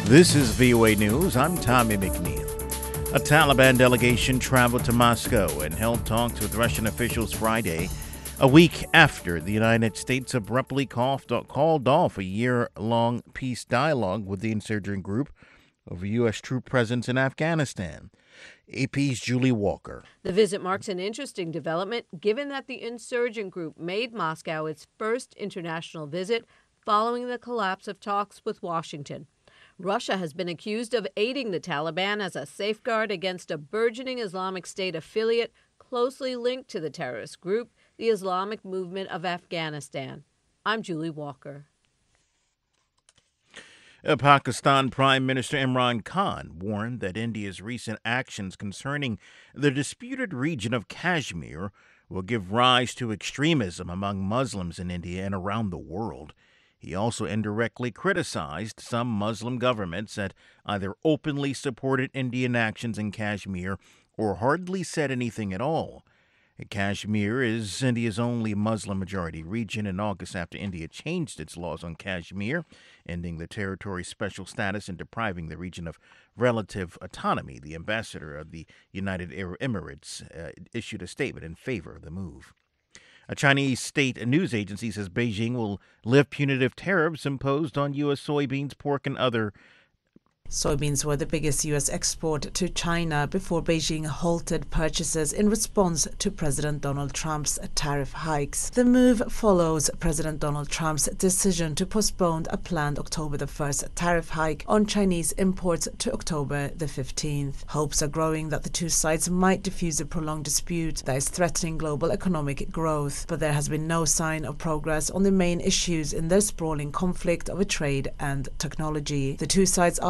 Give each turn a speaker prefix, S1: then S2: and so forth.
S1: This is VOA News. I'm Tommy McNeil. A Taliban delegation traveled to Moscow and held talks with Russian officials Friday, a week after the United States abruptly called off a year-long peace dialogue with the insurgent group over U.S. troop presence in Afghanistan. AP's Julie Walker.
S2: The visit marks an interesting development, given that the insurgent group made Moscow its first international visit following the collapse of talks with Washington. Russia has been accused of aiding the Taliban as a safeguard against a burgeoning Islamic State affiliate closely linked to the terrorist group, the Islamic Movement of Afghanistan. I'm Julie Walker.
S1: Pakistan Prime Minister Imran Khan warned that India's recent actions concerning the disputed region of Kashmir will give rise to extremism among Muslims in India and around the world. He also indirectly criticized some Muslim governments that either openly supported Indian actions in Kashmir or hardly said anything at all. Kashmir is India's only Muslim-majority region. In August, after India changed its laws on Kashmir, ending the territory's special status and depriving the region of relative autonomy, the ambassador of the United Arab Emirates issued a statement in favor of the move. A Chinese state news agency says Beijing will lift punitive tariffs imposed on U.S. soybeans, pork, and other.
S3: Soybeans were the biggest U.S. export to China before Beijing halted purchases in response to President Donald Trump's tariff hikes. The move follows President Donald Trump's decision to postpone a planned October the 1st tariff hike on Chinese imports to October the 15th. Hopes are growing that the two sides might defuse a prolonged dispute that is threatening global economic growth, but there has been no sign of progress on the main issues in their sprawling conflict over trade and technology. The two sides